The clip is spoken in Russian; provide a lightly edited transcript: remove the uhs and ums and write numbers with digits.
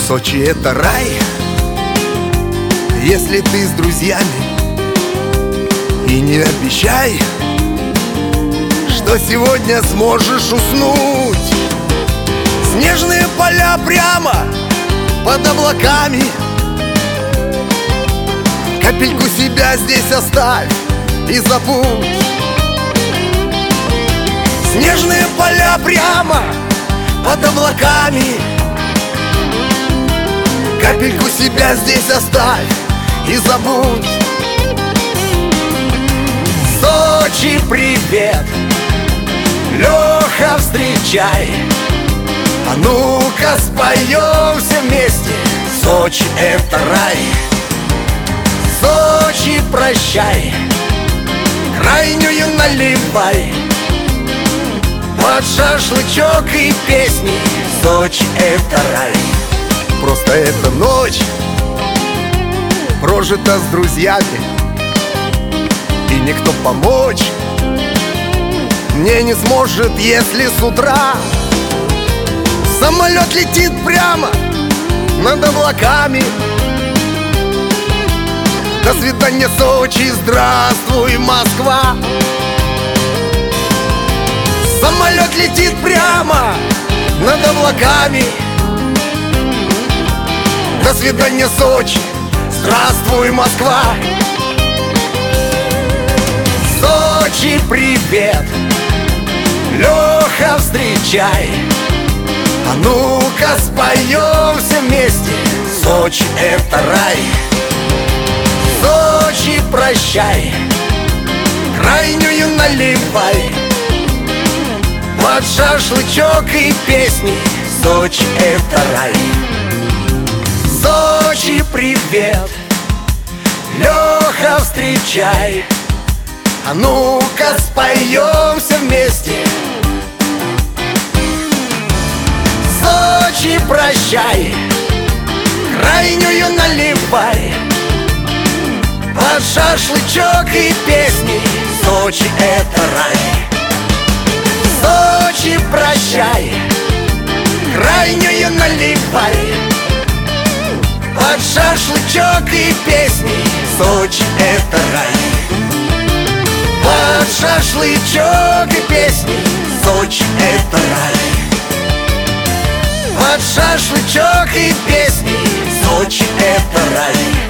Сочи — это рай, если ты с друзьями. И не обещай, что сегодня сможешь уснуть. Снежные поля прямо под облаками. Капельку себя здесь оставь и забудь. Снежные поля прямо под облаками. Капельку себя здесь оставь и забудь. Сочи, привет, Леха, встречай. А ну-ка споем все вместе. Сочи — это рай. Сочи, прощай, крайнюю наливай под шашлычок и песни. Сочи — это рай. Просто эта ночь прожита с друзьями, и никто помочь мне не сможет, если с утра самолет летит прямо над облаками. До свидания, Сочи, здравствуй, Москва. Самолет летит прямо над облаками. До свидания, Сочи, здравствуй, Москва. Сочи, привет, Леха, встречай. А ну-ка споем все вместе. Сочи — это рай. Сочи, прощай, крайнюю наливай под шашлычок и песни. Сочи — это рай. Сочи, привет, Леха, встречай. А ну-ка споем все вместе. Сочи, прощай, крайнюю наливай под шашлычок и песни. Сочи — это рай. Сочи, прощай, крайнюю наливай под шашлычок и песни. Сочи — это рай. Под шашлычок и песни. Сочи — это рай. Под шашлычок и песни. Сочи — это рай.